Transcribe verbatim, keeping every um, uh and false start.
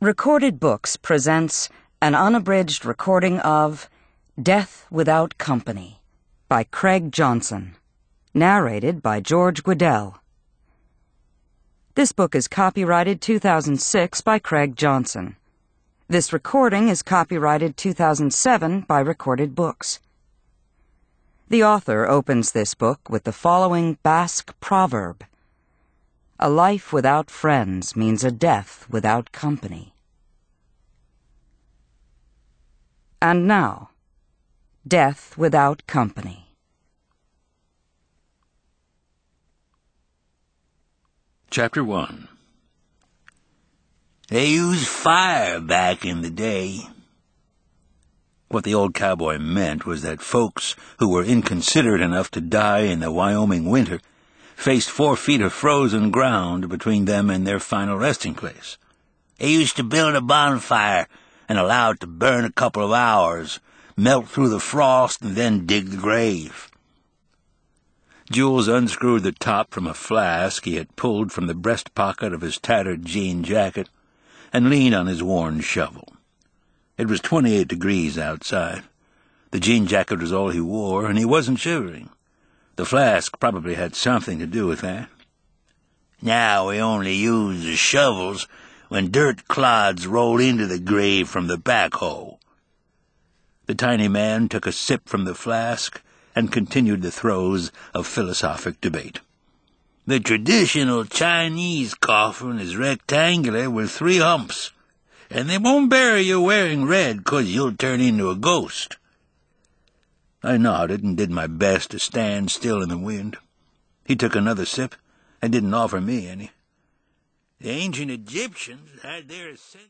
Recorded Books presents an unabridged recording of Death Without Company by Craig Johnson, narrated by George Guidall. This book is copyrighted two thousand six by Craig Johnson. This recording is copyrighted two thousand seven by Recorded Books. The author opens this book with the following Basque proverb: "A life without friends means a death without company." And now, Death Without Company. Chapter one. They used fire back in the day. What the old cowboy meant was that folks who were inconsiderate enough to die in the Wyoming winter faced four feet of frozen ground between them and their final resting place. They used to build a bonfire and allow it to burn a couple of hours, melt through the frost, and then dig the grave. Jules unscrewed the top from a flask he had pulled from the breast pocket of his tattered jean jacket and leaned on his worn shovel. It was twenty-eight degrees outside. The jean jacket was all he wore, and he wasn't shivering. The flask probably had something to do with that. Now we only use the shovels when dirt clods roll into the grave from the backhoe. The tiny man took a sip from the flask and continued the throes of philosophic debate. The traditional Chinese coffin is rectangular with three humps, and they won't bury you wearing red 'cause you'll turn into a ghost. I nodded and did my best to stand still in the wind. He took another sip and didn't offer me any. The ancient Egyptians had their